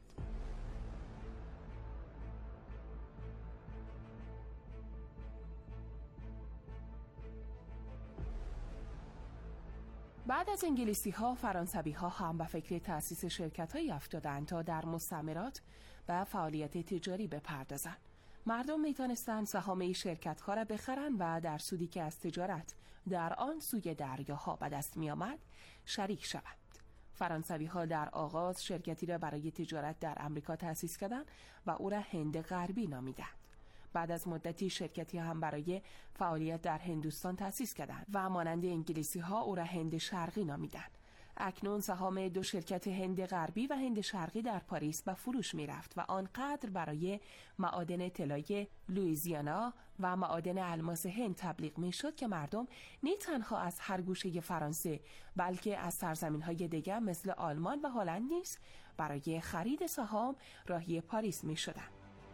بعد از انگلیسی ها، فرانسوی ها هم به فکر تأسیس شرکت هایی افتادند تا در مستعمرات به فعالیت تجاری بپردازند. مردم می توانستند سهام شرکت ها را بخرند و در سودی که از تجارت در آن سوی دریاها به دست می آمد شریک شوند. فرانسوی ها در آغاز شرکتی را برای تجارت در امریکا تأسیس کردند و او را هند غربی نامیدند. بعد از مدتی شرکتی هم برای فعالیت در هندوستان تأسیس کردند و مانند انگلیسی ها او را هند شرقی نامیدند. اکنون سهام دو شرکت هند غربی و هند شرقی در پاریس به فروش می رفت و آنقدر برای معادن طلای لوئیزیانا و معادن الماس هند تبلیغ می شد که مردم نه تنها از هر گوشه فرانسه بلکه از سرزمین های دیگر مثل آلمان و هلند نیز برای خرید سهام راهی پاریس می شدند.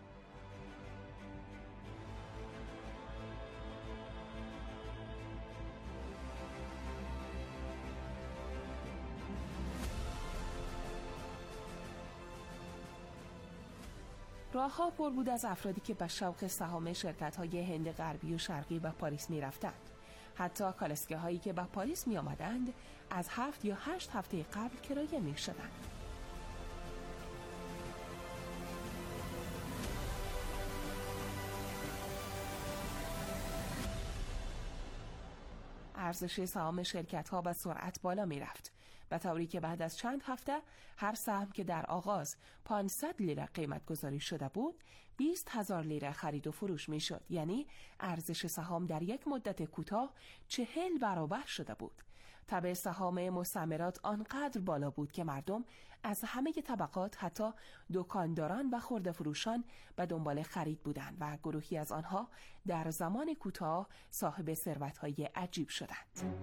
راه‌ها پر بود از افرادی که به شوق سهام شرکت‌های هند غربی و شرقی به پاریس می‌رفتند. حتی کالسکه هایی که به پاریس می‌آمدند از هفت یا هشت هفته قبل کرایه می‌شدند. ارزش سهام شرکت‌ها به سرعت بالا می‌رفت، به طوری که بعد از چند هفته هر سهم که در آغاز پانصد لیره قیمت گذاری شده بود بیست هزار لیره خرید و فروش می شد. یعنی ارزش سهام در یک مدت کوتاه چهل برابر شده بود. تبع سهام مستعمرات آنقدر بالا بود که مردم از همه طبقات حتی دکانداران و خرده فروشان به دنبال خرید بودند و گروهی از آنها در زمان کوتاه صاحب ثروت‌های عجیب شدند.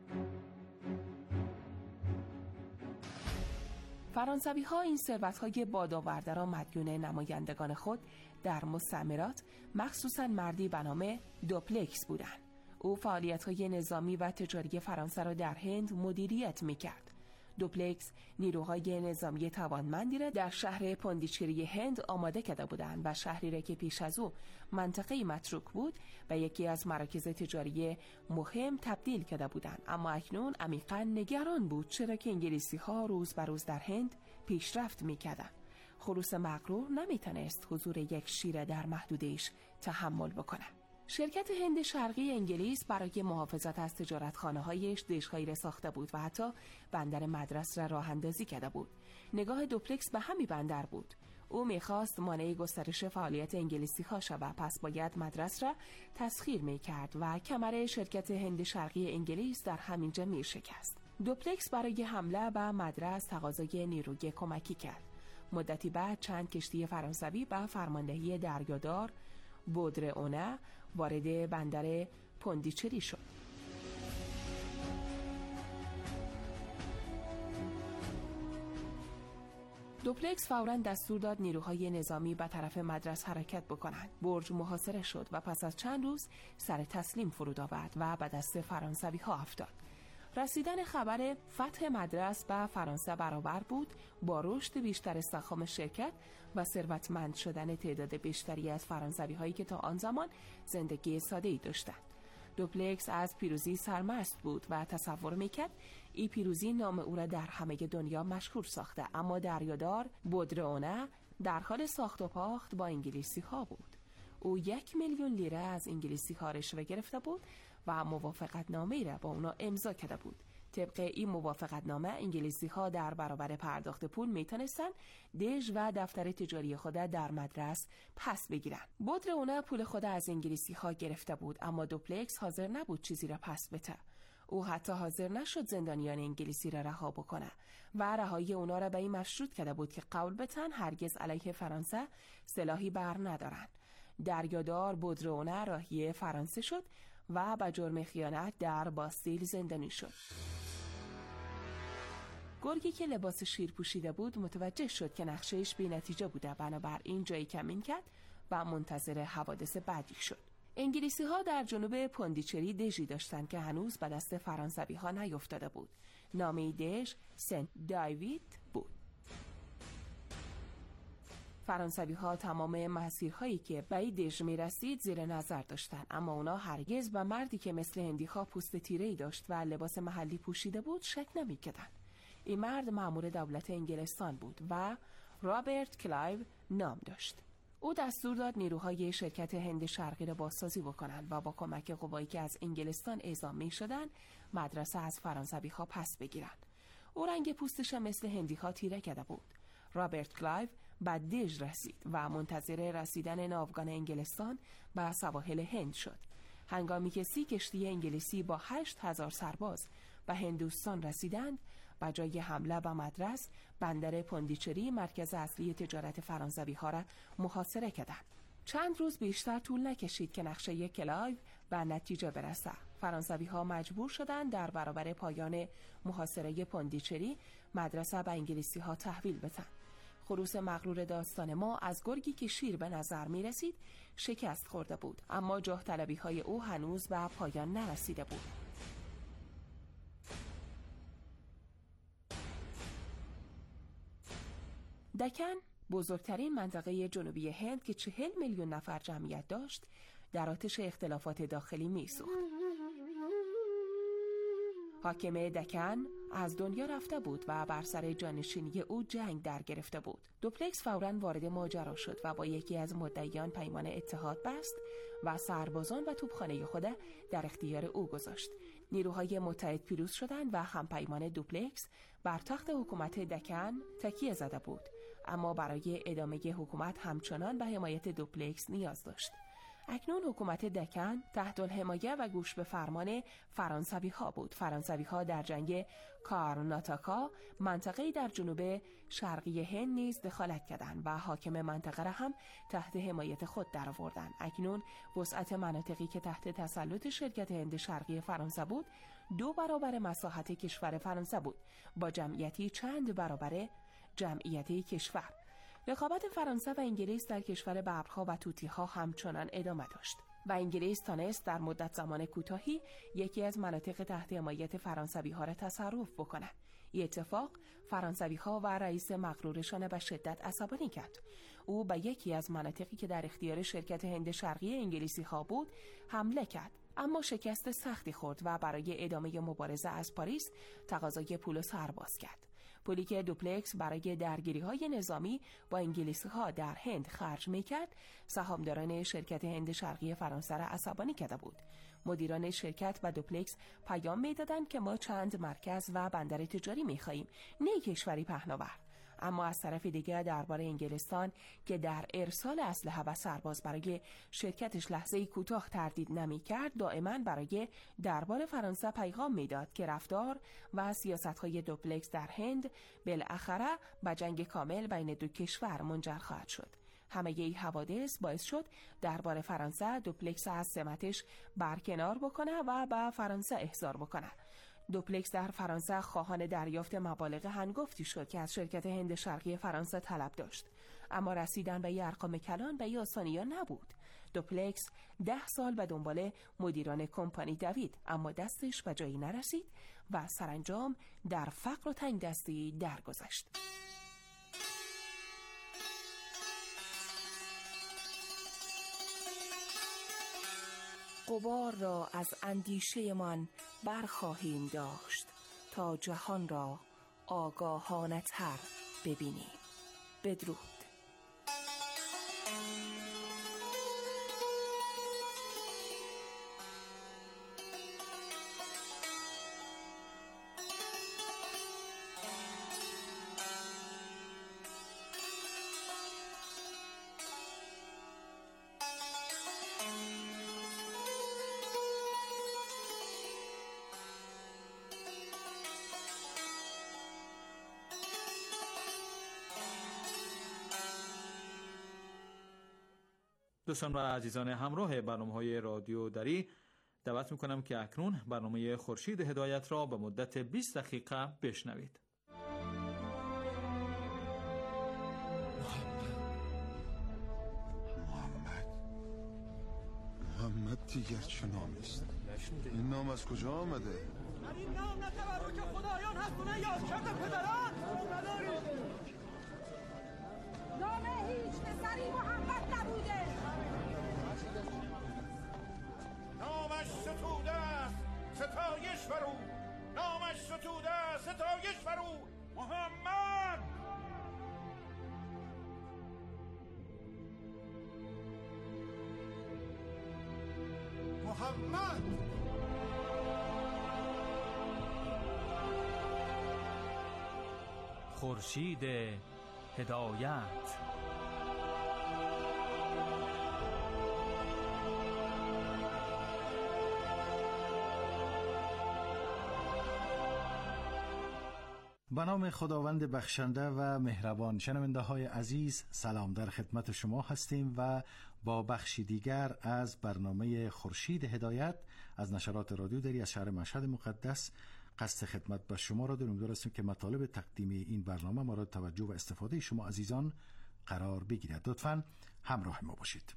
فرانسوی ها این ثروت‌های بادآورده را مدیون نمایندگان خود در مستعمرات مخصوصاً مردی به نام دوپلکس بودند. او فعالیت‌های نظامی و تجاری فرانسه را در هند مدیریت می‌کرد. دوپلکس نیروهای نظامی توانمندی را در شهر پوندیچری هند آماده کرده بودند و شهری را که پیش از او منطقه‌ای متروک بود به یکی از مراکز تجاری مهم تبدیل کرده بودند. اما اکنون عمیقاً نگران بود، چرا که انگلیسی‌ها روز به روز در هند پیشرفت می‌کردند. خروس مغرور نمی‌توانست حضور یک شیر در محدوده‌اش تحمل بکند. شرکت هند شرقی انگلیس برای محافظت از تجارتخانه‌هایش دژهایی را ساخته بود و حتی بندر مدرس را راه اندازی کرده بود. نگاه دوپلکس به همین بندر بود. او می‌خواست مانع گسترش فعالیت انگلیسی‌ها شود، پس باید مدرس را تسخیر می‌کرد و کمر شرکت هند شرقی انگلیس در همینجا می‌شکست. دوپلکس برای حمله به مدرس تقاضای نیروی کمکی کرد. مدتی بعد چند کشتی فرانسوی به فرماندهی دریادار بودرئونه وارد بندر پوندیچری شد. دوپلکس فوراً دستور داد نیروهای نظامی به طرف مدرس حرکت بکنند. برج محاصره شد و پس از چند روز سر تسلیم فرود آورد و به دست فرانسوی ها افتاد. رسیدن خبر فتح مدرس به فرانسه برابر بود با رشد بیشتر سهام شرکت و ثروتمند شدن تعداد بیشتری از فرانسوی هایی که تا آن زمان زندگی ساده‌ای داشتند. دوپلکس از پیروزی سرمست بود و تصور میکرد این پیروزی نام او را در همه دنیا مشهور ساخته، اما دریادار بودرئونه در حال ساخت و پاخت با انگلیسی ها بود. او یک میلیون لیره از انگلیسی ها رشوه گرفته بود و موافقت نامه را با اونا امضا کرده بود. طبق این موافقت نامه انگلیسی ها در برابر پرداخت پول میتونستن دژ و دفتر تجاری خود در مدرس پس بگیرن. بودر اونا پول خود از انگلیسی ها گرفته بود، اما دوپلکس حاضر نبود چیزی را پس بده. او حتی حاضر نشد زندانیان انگلیسی را رها بکنه و رهایی اونا را به این مشروط کرده بود که قول بتن هرگز علیه فرانسه سلاحی بر ندارن. دریادار بودرونه راهی فرانسه شد و به جرم خیانت در باستیل زندانی شد. گرگی که لباس شیر پوشیده بود متوجه شد که نقشهش بی نتیجه بوده، بنابراین جایی کمین کرد و منتظر حوادث بعدی شد. انگلیسی ها در جنوب پوندیچری دژی داشتند که هنوز به دست فرانسوی ها نیفتاده بود. نام دژ سنت دیوید بود. فرانسوی ها تمام مسیرهایی که به این دژ می رسید زیر نظر داشتند، اما اونا هرگز به مردی که مثل هندی ها پوست تیره‌ای داشت و لباس محلی پوشیده بود شک نمی کردند. این مرد مأمور دولت انگلستان بود و رابرت کلایو نام داشت. او دستور داد نیروهای شرکت هند شرقی را بازسازی بکنند و با کمک قوایی که از انگلستان اعزام می شدند مدرسه از فرانسوی ها پس بگیرند. او رنگ پوستش مثل هندی ها تیره کرده بود. رابرت کلایو به دژ رسید و منتظر رسیدن ناوگان انگلستان به سواحل هند شد. هنگامی که سی کشتی انگلیسی با هشت هزار سرباز به هندوستان رسیدند، با جای حمله به مدرس، بندر پوندیچری مرکز اصلی تجارت فرانسوی ها را محاصره کردند. چند روز بیشتر طول نکشید که نقشه کلایو به نتیجه برسه. فرانسوی ها مجبور شدند در برابر پایان محاصره پوندیچری مدرسه به انگلیسی ها تحویل بدن. خروس مغرور داستان ما از گرگی که شیر به نظر می رسید شکست خورده بود، اما جاه طلبی های او هنوز به پایان نرسیده بود. دکن، بزرگترین منطقه جنوبی هند که چهل میلیون نفر جمعیت داشت، در آتش اختلافات داخلی می‌سوخت. حاکم دکن از دنیا رفته بود و بر سر جانشینی او جنگ در گرفته بود. دوپلکس فوراً وارد ماجرا شد و با یکی از مدعیان پیمان اتحاد بست و سربازان و توپخانه خود در اختیار او گذاشت. نیروهای متحد پیروز شدند و همپیمان دوپلکس بر تخت حکومت دکن تکیه زده بود، اما برای ادامه حکومت همچنان به حمایت دوپلکس نیاز داشت. اکنون حکومت دکن تحت الحمایه و گوش به فرمان فرانسوی ها بود. فرانسوی ها در جنگ کارناتاکا منطقه‌ای در جنوب شرقی هند نیز دخالت کردند و حاکم منطقه را هم تحت حمایت خود درآوردند. اکنون وسعت مناطقی که تحت تسلط شرکت هند شرقی فرانسه بود دو برابر مساحت کشور فرانسه بود، با جمعیتی چند برابر جمعیت کشور. رقابت فرانسه و انگلیس در کشور ببرها و توتیها همچنان ادامه داشت و انگلیس تانست در مدت زمان کوتاهی یکی از مناطق تحت حمایت فرانسوی ها را تصرف بکنه. این اتفاق فرانسوی ها و رئیس مغرورشان به شدت عصبانی کرد. او به یکی از مناطقی که در اختیار شرکت هند شرقی انگلیسی ها بود حمله کرد، اما شکست سختی خورد و برای ادامه مبارزه از پاریس تقاضای پول و سرباز کرد. پولی که دوپلکس برای درگیری‌های نظامی با انگلیسی‌ها در هند خرج می‌کرد، سهامداران شرکت هند شرقی فرانسه را عصبانی کرده بود. مدیران شرکت و دوپلکس پیام می‌دادند که ما چند مرکز و بندر تجاری می‌خواهیم، نه کشوری پهناور. اما از طرف دیگر دربار انگلستان که در ارسال اسلحه و سرباز برای شرکتش لحظه‌ای کوتاه تردید نمی‌کرد، دائما برای دربار فرانسه پیغام میداد که رفتار و سیاست‌های دوپلکس در هند بالاخره به جنگ کامل بین دو کشور منجر خواهد شد. همه این حوادث باعث شد دربار فرانسه دوپلکس از سمتش برکنار بکنه و به فرانسه احضار بکنه. دوپلکس در فرانسه خواهان دریافت مبالغ هنگفتی شد که از شرکت هند شرقی فرانسه طلب داشت، اما رسیدن به ارقام کلان به این آسانی نبود. دوپلکس ده سال به دنبال مدیران کمپانی دوید، اما دستش به جایی نرسید و سرانجام در فقر و تنگ دستی درگذشت. غبار را از اندیشه من برخواهیم داشت تا جهان را آگاهانه تر ببینیم. بدرود. دوستان و عزیزان همراه برنامه‌های رادیو دری، دعوت می‌کنم که اکنون برنامه خورشید هدایت را به مدت بیست دقیقه بشنوید. محمد دیگر چه نامی است؟ این نام از کجا آمده؟ در این نام نه تبرک خدایان هست و نه یادکرد پدران. نام هیچ پسری محمد نبوده. نامش ستوده است ستایش بر او. نامش ستوده است ستایش بر او. محمد محمد خورشید هدایت. به نام خداوند بخشنده و مهربان. شنونده های عزیز، سلام، در خدمت شما هستیم و با بخشی دیگر از برنامه خورشید هدایت از نشرات رادیو دری از شهر مشهد مقدس قصد خدمت به شما را داریم. امیدوار هستیم که مطالب تقدیمی این برنامه مورد توجه و استفاده شما عزیزان قرار بگیرد. لطفاً همراه ما باشید.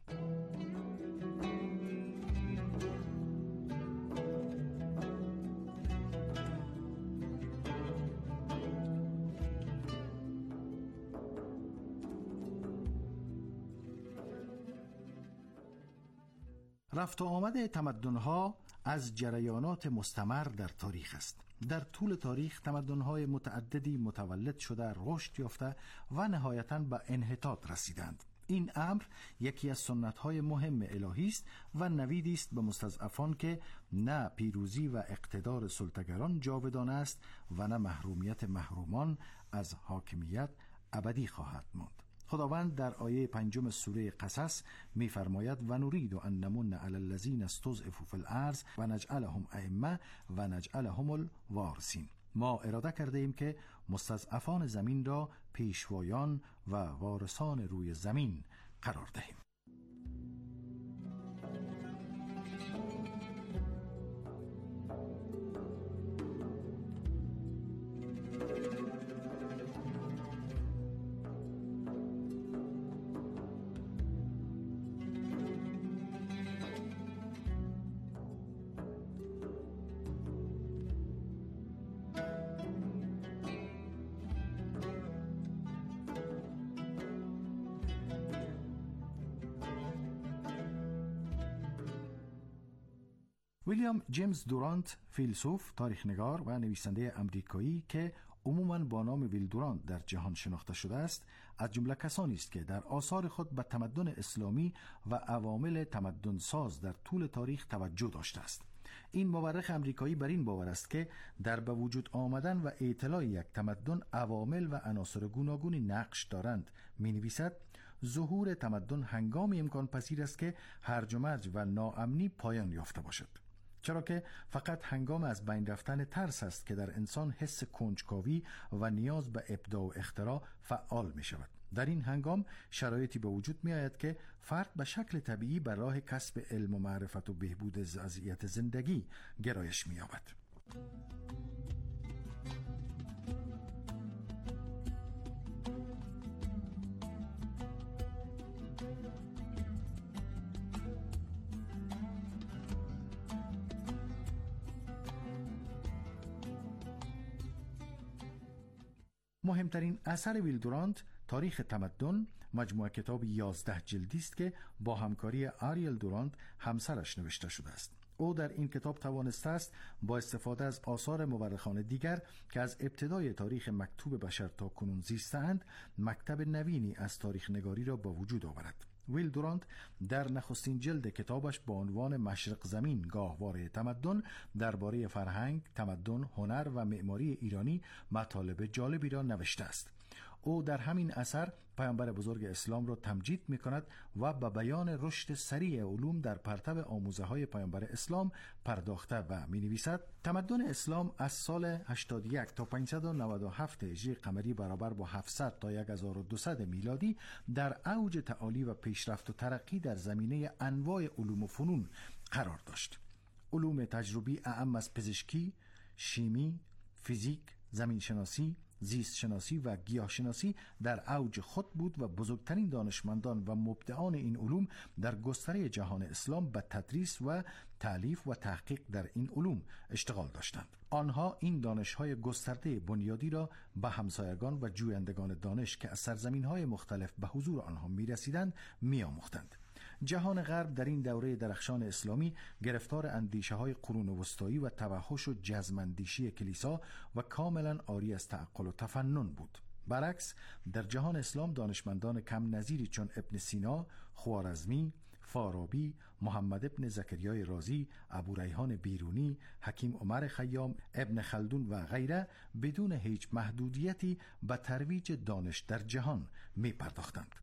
رفت و آمد تمدن‌ها از جریانات مستمر در تاریخ است. در طول تاریخ تمدن‌های متعددی متولد شده، رشد یافته و نهایتاً به انحطاط رسیدند. این امر یکی از سنت‌های مهم الهی است و نویدی است به مستضعفان که نه پیروزی و اقتدار سلطه‌گران جاودانه است و نه محرومیت محرومان از حاکمیت ابدی خواهد ماند. خداوند در آیه پنجم سوره قصص می‌فرماید و نرید ان نمن علی الذین استضعفوا فی الارض و نجعلهم ائمه و نجعلهم الوارثین. ما اراده کرده ایم که مستضعفان زمین را پیشوایان و وارثان روی زمین قرار دهیم. ویلیام جیمز دورانت، فیلسوف، تاریخ‌نگار و نویسنده امریکایی که عموماً با نام ویل دورانت در جهان شناخته شده است، از جمله کسانی است که در آثار خود به تمدن اسلامی و عوامل تمدن ساز در طول تاریخ توجه داشته است. این مورخ امریکایی بر این باور است که در به وجود آمدن و اطلاع یک تمدن عوامل و عناصر گوناگونی نقش دارند. می‌نویسد ظهور تمدن هنگامی امکان پذیر است که هرج و مرج و ناامنی پایان یافته باشد، چرا که فقط هنگام از بین رفتن ترس است که در انسان حس کنجکاوی و نیاز به ابداع و اختراع فعال می شود. در این هنگام شرایطی به وجود می آید که فرد به شکل طبیعی بر راه کسب علم و معرفت و بهبود وضعیت زندگی گرایش می یابد. مهمترین اثر ویل دورانت، تاریخ تمدن، مجموعه کتاب یازده جلدی است که با همکاری آریل دورانت همسرش نوشته شده است. او در این کتاب توانسته است با استفاده از آثار مورخان دیگر که از ابتدای تاریخ مکتوب بشر تا کنون زیستند، مکتب نوینی از تاریخ نگاری را با وجود آورد. ویل دورانت در نخستین جلد کتابش با عنوان مشرق زمین گاهواره تمدن درباره فرهنگ، تمدن، هنر و معماری ایرانی مطالب جالبی را نوشته است. او در این اثر پیامبر بزرگ اسلام را تمجید می کند و به بیان رشد سریع علوم در پرتو آموزه های پیامبر اسلام پرداخته و می نویسد تمدن اسلام از سال هشتاد و یک تا پانصد و نود و هفت هجری قمری برابر با هفتصد تا هزار و دویست میلادی در اوج تعالی و پیشرفت و ترقی در زمینه انواع علوم و فنون قرار داشت. علوم تجربی اعم از پزشکی، شیمی، فیزیک، زمین شناسی، زیست شناسی و گیاه شناسی در اوج خود بود و بزرگترین دانشمندان و مبدعان این علوم در گستره جهان اسلام به تدریس و تألیف و تحقیق در این علوم اشتغال داشتند. آنها این دانش‌های گسترده بنیادی را به همسایگان و جویندگان دانش که از سرزمین‌های مختلف به حضور آنها می‌رسیدند می‌آموختند. جهان غرب در این دوره درخشان اسلامی گرفتار اندیشه های قرون وسطایی و توحش و جزم‌اندیشی کلیسا و کاملا عاری از تعقل و تفنن بود. برعکس در جهان اسلام دانشمندان کم نظیری چون ابن سینا، خوارزمی، فارابی، محمد ابن زکریای رازی، ابو ریحان بیرونی، حکیم عمر خیام، ابن خلدون و غیره بدون هیچ محدودیتی به ترویج دانش در جهان می پرداختند.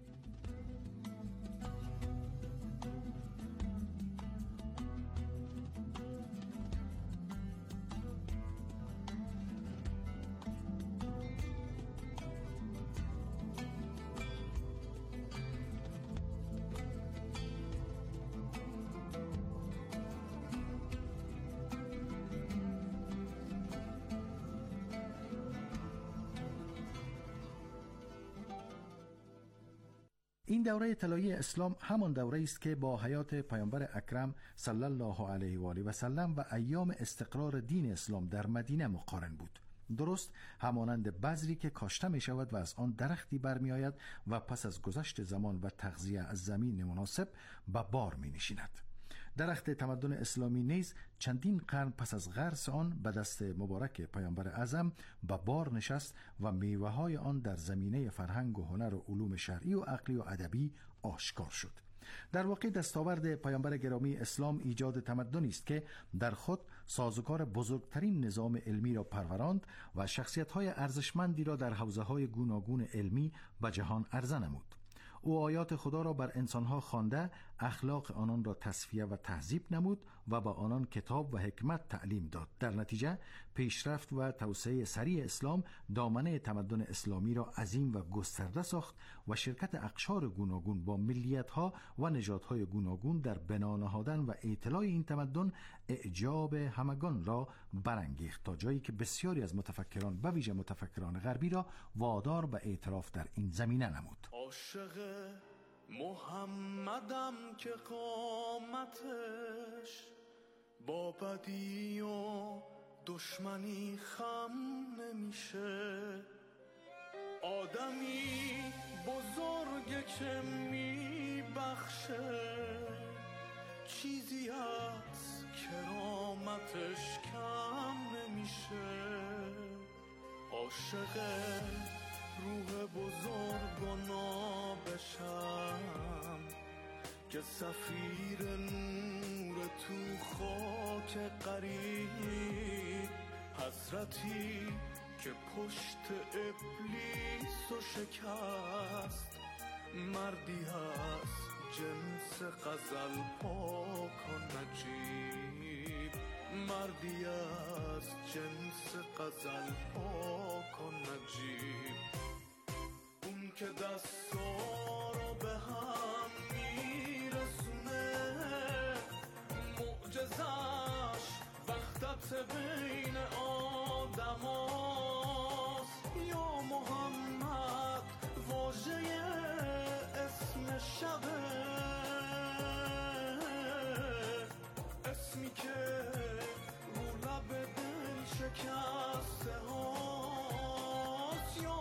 این دوره طلایی اسلام همان دوره است که با حیات پیامبر اکرم صلی الله علیه و آله و سلم و ایام استقرار دین اسلام در مدینه مقارن بود. درست همانند بذری که کاشته می شود و از آن درختی برمی آید و پس از گذشت زمان و تغذیه از زمین مناسب به بار می نشیند. درخت تمدن اسلامی نیز چندین قرن پس از غرس آن به دست مبارک پیامبر اعظم به بار نشست و میوه های آن در زمینه فرهنگ و هنر و علوم شرعی و عقلی و ادبی آشکار شد. در واقع دستاورد پیامبر گرامی اسلام ایجاد تمدنی است که در خود سازوکار بزرگترین نظام علمی را پروراند و شخصیت‌های ارزشمندی را در حوزه‌های گوناگون علمی به جهان عرضه نمود. او آیات خدا را بر انسانها خوانده، اخلاق آنان را تصفیه و تهذیب نمود و با آنان کتاب و حکمت تعلیم داد. در نتیجه پیشرفت و توسعه سریع اسلام دامنه تمدن اسلامی را عظیم و گسترده ساخت و شرکت اقشار گوناگون با ملیت‌ها و نژادهای گوناگون در بنا نهادن و اطلاع این تمدن اعجاب همگان را برانگیخت تا جایی که بسیاری از متفکران به ویژه متفکران غربی را وادار به اعتراف در این زمینه نمود. عاشق محمدم که قامتش با بدی و دشمنی خم نمیشه، آدمی بزرگه که میبخشه، چیزی از کرامتش کم نمیشه. عاشق روح بزرگ و نابشم که سفیر نور تو خاک قریب، حسرتی که پشت ابلیس و شکست، مردی هست جنس غزل پاک و نجیب، مردی از جنس غزل پاک و نجیب. اون که دستا رو به هم میرسونه، معجزش وحدت بین آدم ها